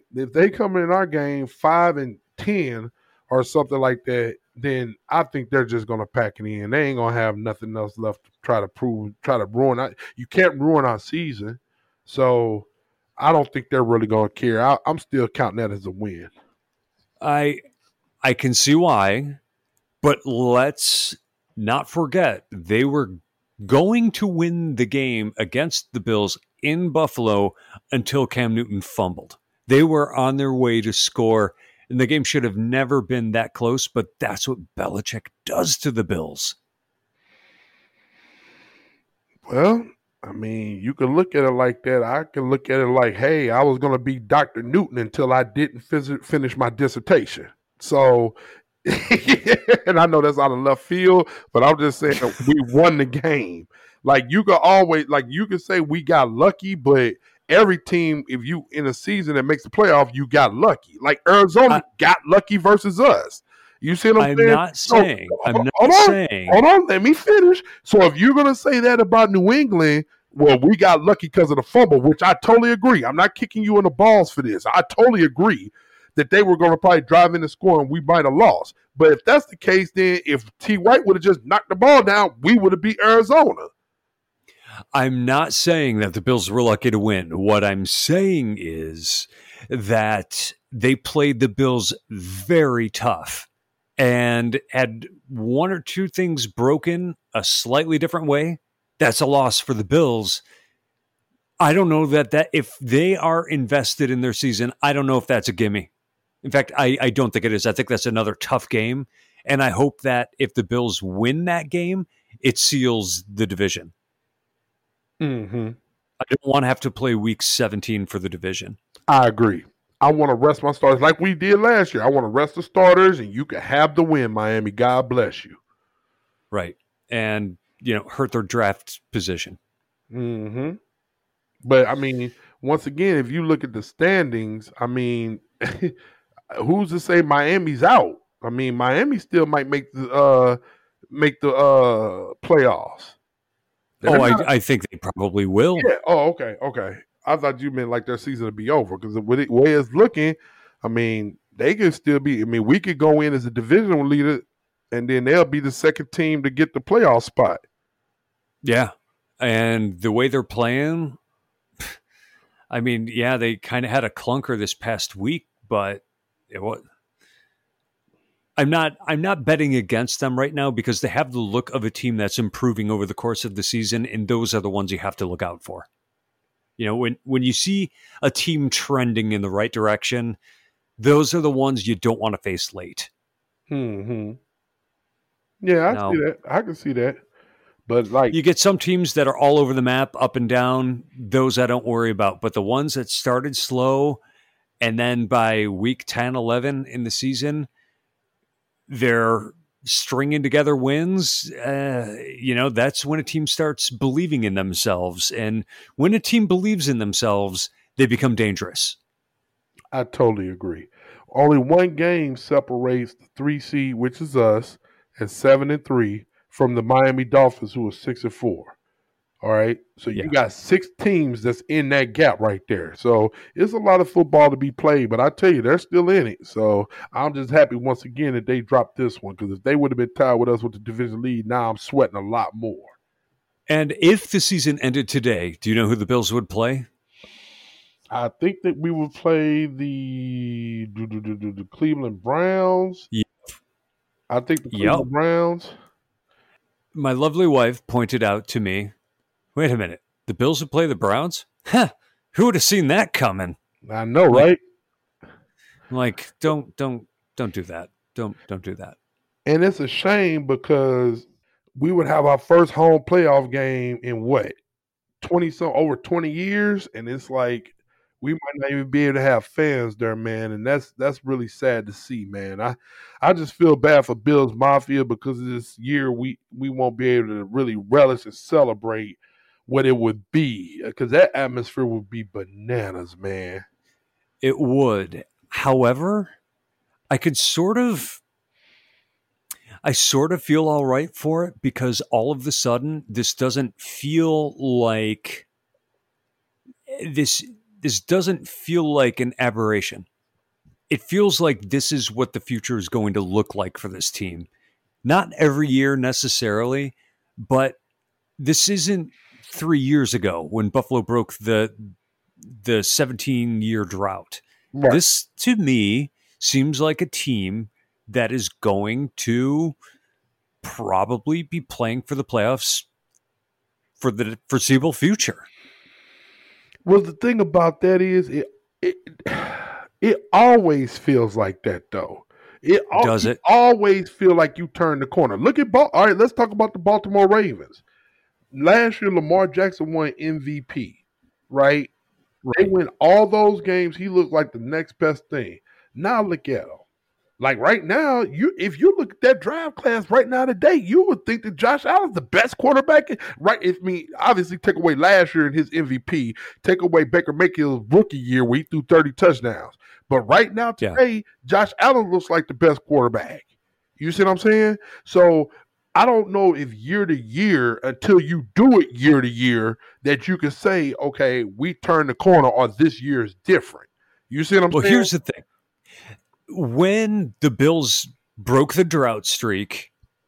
5-10 or something like that, then I think they're just going to pack it in. They ain't going to have nothing else left to try to ruin. You can't ruin our season. So I don't think they're really going to care. I'm still counting that as a win. I can see why, but let's not forget they were going to win the game against the Bills in Buffalo until Cam Newton fumbled. They were on their way to score, and the game should have never been that close, but that's what Belichick does to the Bills. Well, I mean, you can look at it like that. I can look at it like, hey, I was going to be Dr. Newton until I didn't finish my dissertation. So, and I know that's out of left field, but I'm just saying we won the game. Like you can say we got lucky, but every team, if you in a season that makes the playoff, you got lucky. Like Arizona got lucky versus us. You see what I'm saying? I'm not saying. Hold on, let me finish. So if you're going to say that about New England, well, we got lucky because of the fumble, which I totally agree. I'm not kicking you in the balls for this. I totally agree that they were going to probably drive in the score and we might have lost. But if that's the case, then if T. White would have just knocked the ball down, we would have beat Arizona. I'm not saying that the Bills were lucky to win. What I'm saying is that they played the Bills very tough and had one or two things broken a slightly different way. That's a loss for the Bills. I don't know that if they are invested in their season, I don't know if that's a gimme. In fact, I don't think it is. I think that's another tough game. And I hope that if the Bills win that game, it seals the division. Mm-hmm. I don't want to have to play week 17 for the division. I agree. I want to rest my starters like we did last year. I want to rest the starters, and you can have the win, Miami. God bless you. Right. And, hurt their draft position. Mm-hmm. But, I mean, once again, if you look at the standings, I mean, who's to say Miami's out? I mean, Miami still might make the playoffs. I think they probably will. Yeah. Oh, okay. I thought you meant like their season to be over because the way it's looking, I mean, they could still be. I mean, we could go in as a divisional leader, and then they'll be the second team to get the playoff spot. Yeah, and the way they're playing, I mean, yeah, they kind of had a clunker this past week, but I'm not betting against them right now because they have the look of a team that's improving over the course of the season, and those are the ones you have to look out for. When you see a team trending in the right direction, those are the ones you don't want to face late. Mm-hmm. Yeah, see that. I can see that. But you get some teams that are all over the map, up and down. Those I don't worry about. But the ones that started slow, and then by week 10, 11 in the season, they're stringing together wins. That's when a team starts believing in themselves. And when a team believes in themselves, they become dangerous. I totally agree. Only one game separates the 3 seed, which is us, at 7-3, from the Miami Dolphins, who are 6-4. All right. So you got 6 teams that's in that gap right there. So it's a lot of football to be played, but I tell you, they're still in it. So I'm just happy once again that they dropped this one, because if they would have been tied with us with the division lead, now I'm sweating a lot more. And if the season ended today, do you know who the Bills would play? I think that we would play the Cleveland Browns. Yep. I think the Cleveland Browns. My lovely wife pointed out to me, wait a minute, the Bills would play the Browns? Huh, who would have seen that coming? I know, right? Like, don't do that. Don't do that. And it's a shame because we would have our first home playoff game in what? over 20 years, and it's like we might not even be able to have fans there, man. And that's really sad to see, man. I just feel bad for Bills Mafia because this year we won't be able to really relish and celebrate what it would be, because that atmosphere would be bananas, man. It would. However, I sort of feel all right for it, because all of a sudden this doesn't feel like this doesn't feel like an aberration. It feels like this is what the future is going to look like for this team. Not every year necessarily, but this isn't 3 years ago when Buffalo broke the 17-year drought. Right. This, to me, seems like a team that is going to probably be playing for the playoffs for the foreseeable future. Well, the thing about that is it always feels like that, though. Does it? Always feel like you turn the corner. Look at all right, let's talk about the Baltimore Ravens. Last year, Lamar Jackson won MVP, right? They win all those games. He looked like the next best thing. Now look at him. Like right now, if you look at that draft class right now today, you would think that Josh Allen's the best quarterback. Right? Obviously take away last year and his MVP, take away Baker Mayfield's rookie year where he threw 30 touchdowns. But right now today, Josh Allen looks like the best quarterback. You see what I'm saying? So I don't know if year to year, until you do it year to year, that you can say, okay, we turned the corner or this year is different. You see what I'm saying? Well, here's the thing. When the Bills broke the drought streak,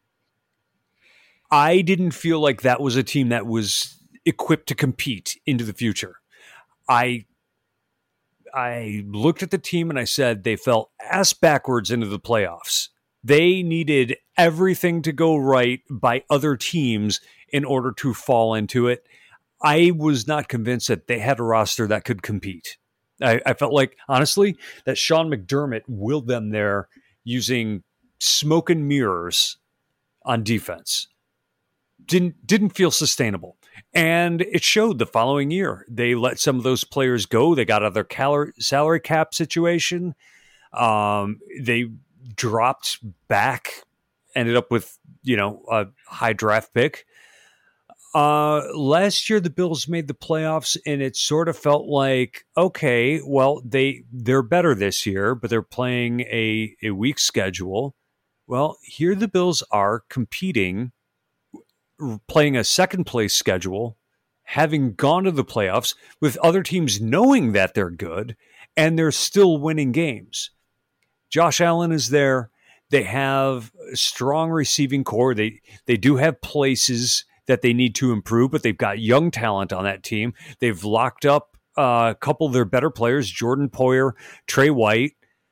I didn't feel like that was a team that was equipped to compete into the future. I looked at the team and I said they fell ass backwards into the playoffs. They needed everything to go right by other teams in order to fall into it. I was not convinced that they had a roster that could compete. I felt like, honestly, that Sean McDermott willed them there using smoke and mirrors on defense. Didn't feel sustainable. And it showed the following year. They let some of those players go. They got out of their salary cap situation. They dropped back, ended up with, a high draft pick. Last year, the Bills made the playoffs, and it sort of felt like, okay, well, they're better this year, but they're playing a weak schedule. Well, here the Bills are competing, playing a second-place schedule, having gone to the playoffs with other teams knowing that they're good, and they're still winning games. Josh Allen is there. They have a strong receiving core. They do have places that they need to improve, but they've got young talent on that team. They've locked up a couple of their better players, Jordan Poyer, Trey White.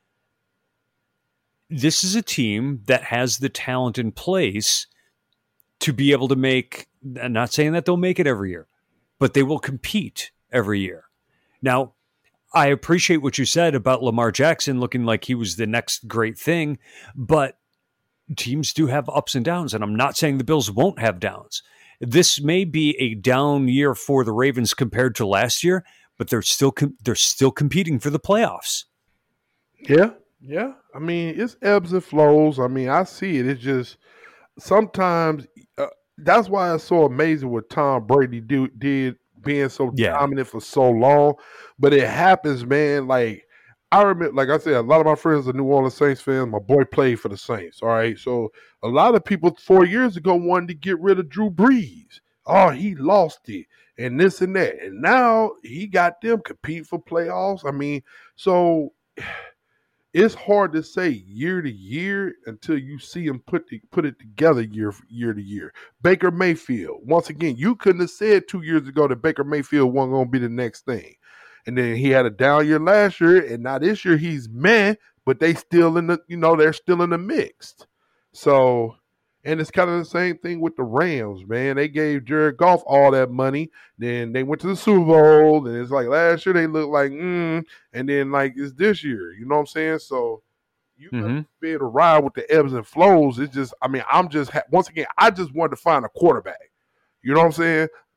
This is a team that has the talent in place to be able to make, I'm not saying that they'll make it every year, but they will compete every year. Now, I appreciate what you said about Lamar Jackson looking like he was the next great thing, but teams do have ups and downs, and I'm not saying the Bills won't have downs. This may be a down year for the Ravens compared to last year, but they're still competing for the playoffs. Yeah. I mean, it's ebbs and flows. I mean, I see it. It's just sometimes that's why it's so amazing what Tom Brady did being so dominant for so long. But it happens, man. Like I remember, like I said, a lot of my friends are New Orleans Saints fans. My boy played for the Saints. All right. So a lot of people 4 years ago wanted to get rid of Drew Brees. Oh, he lost it and this and that. And now he got them compete for playoffs. I mean, so it's hard to say year to year until you see him put it together year to year. Baker Mayfield, once again, you couldn't have said 2 years ago that Baker Mayfield wasn't going to be the next thing. And then he had a down year last year, and now this year he's meh, but they still they're still in the mix. So, and it's kind of the same thing with the Rams, man. They gave Jared Goff all that money, then they went to the Super Bowl, and it's like last year they looked like and then like it's this year. You know what I'm saying? So you gotta be able to ride with the ebbs and flows. It's just, I mean, once again, I just wanted to find a quarterback. You know what I'm saying?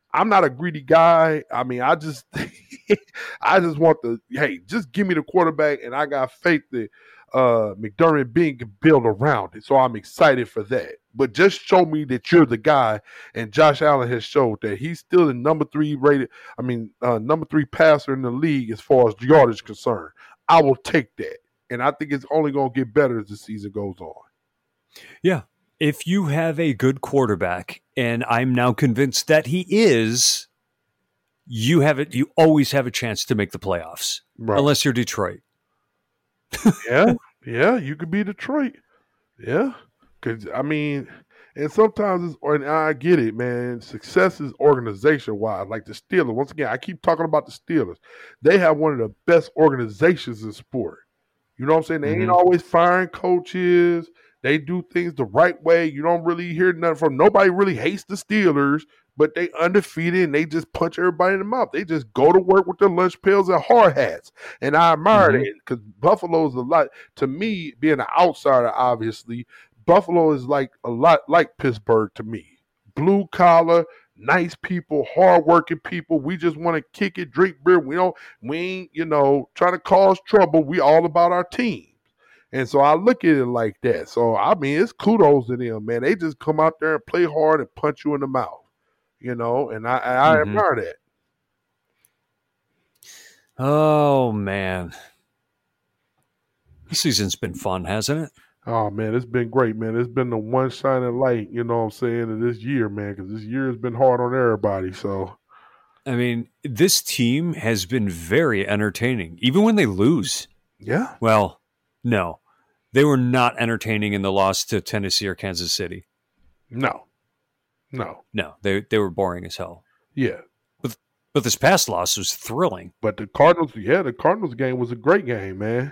I'm not a greedy guy. I mean, I just want just give me the quarterback, and I got faith that McDermott being can build around it. So I'm excited for that. But just show me that you're the guy, and Josh Allen has showed that he's still the number 3 passer in the league as far as yardage is concerned. I will take that. And I think it's only going to get better as the season goes on. Yeah. If you have a good quarterback, and I'm now convinced that he is, you always have a chance to make the playoffs, right, unless you're Detroit. Yeah, you could be Detroit. Yeah, because, I mean, and sometimes and I get it, man, success is organization-wise. Like the Steelers, once again, I keep talking about the Steelers. They have one of the best organizations in sport. You know what I'm saying? They ain't always firing coaches. They do things the right way. You don't really hear nothing from nobody. Really hates the Steelers, but they undefeated and they just punch everybody in the mouth. They just go to work with their lunch pails and hard hats, and I admire it because Buffalo's a lot. To me, being an outsider, obviously, Buffalo is like a lot like Pittsburgh to me. Blue collar, nice people, hardworking people. We just want to kick it, drink beer. We ain't trying to cause trouble. We all about our team. And so I look at it like that. So, I mean, it's kudos to them, man. They just come out there and play hard and punch you in the mouth, and I admire that. Oh, man. This season's been fun, hasn't it? Oh, man, it's been great, man. It's been the one shining light, you know what I'm saying, of this year, man, because this year has been hard on everybody, so. I mean, this team has been very entertaining, even when they lose. Yeah. Well, no, they were not entertaining in the loss to Tennessee or Kansas City. No, they were boring as hell. Yeah, but this past loss was thrilling. But the Cardinals game was a great game, man.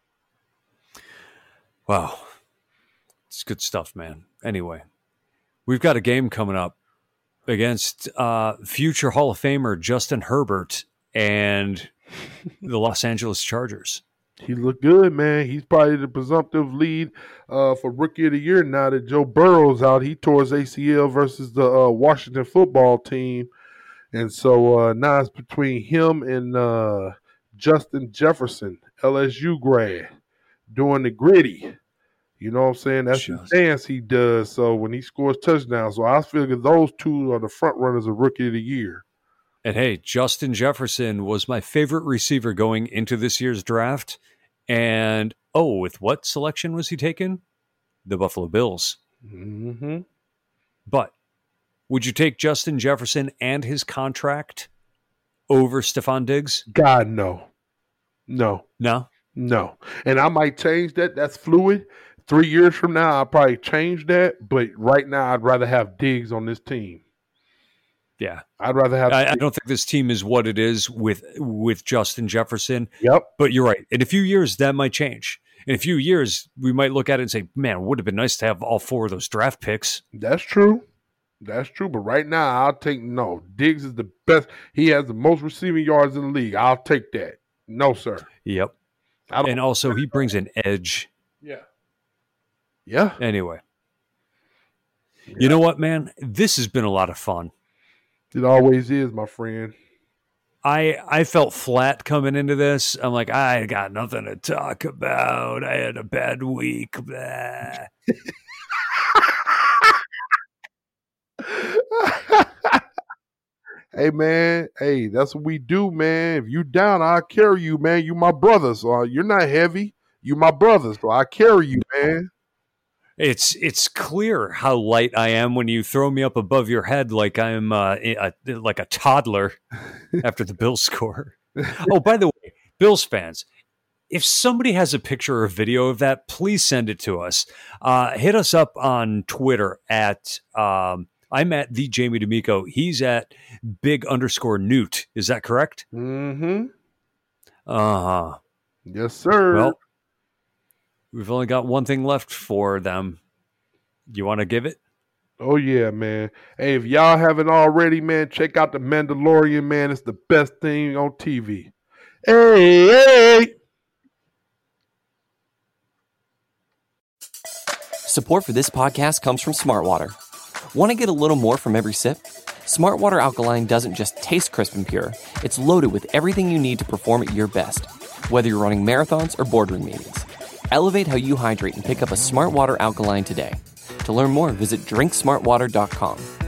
Wow, it's good stuff, man. Anyway, we've got a game coming up against future Hall of Famer Justin Herbert and the Los Angeles Chargers. He looked good, man. He's probably the presumptive lead for Rookie of the Year now that Joe Burrow's out. He tore his ACL versus the Washington football team. And so now it's between him and Justin Jefferson, LSU grad, doing the gritty. You know what I'm saying? That's the dance he does. So when he scores touchdowns. So I figure those two are the front runners of Rookie of the Year. And hey, Justin Jefferson was my favorite receiver going into this year's draft. And, with what selection was he taken? The Buffalo Bills. Mm-hmm. But would you take Justin Jefferson and his contract over Stephon Diggs? God, no. No. No? No. And I might change that. That's fluid. 3 years from now, I'll probably change that. But right now, I'd rather have Diggs on this team. Yeah. I'd rather have. I don't think this team is what it is with Justin Jefferson. Yep. But you're right. In a few years, that might change. In a few years, we might look at it and say, man, it would have been nice to have all 4 of those draft picks. That's true. But right now, I'll take no. Diggs is the best. He has the most receiving yards in the league. I'll take that. No, sir. Yep. And also, he brings an edge. Yeah. Anyway. Yeah. You know what, man? This has been a lot of fun. It always is, my friend. I felt flat coming into this. I'm like, I got nothing to talk about. I had a bad week. Hey, man. Hey, that's what we do, man. If you down, I'll carry you, man. You my brother, so you're not heavy. You my brother, so I carry you, man. It's clear how light I am when you throw me up above your head like I'm like a toddler after the Bills score. Oh, by the way, Bills fans, if somebody has a picture or video of that, please send it to us. Hit us up on Twitter at I'm at the Jamie D'Amico. He's at big_Newt. Is that correct? Mm-hmm. Yes, sir. Well, we've only got one thing left for them. You want to give it? Oh, yeah, man. Hey, if y'all haven't already, man, check out The Mandalorian, man. It's the best thing on TV. Hey! Support for this podcast comes from Smartwater. Want to get a little more from every sip? Smart Water Alkaline doesn't just taste crisp and pure, it's loaded with everything you need to perform at your best, whether you're running marathons or boardroom meetings. Elevate how you hydrate and pick up a Smart Water Alkaline today. To learn more, visit drinksmartwater.com.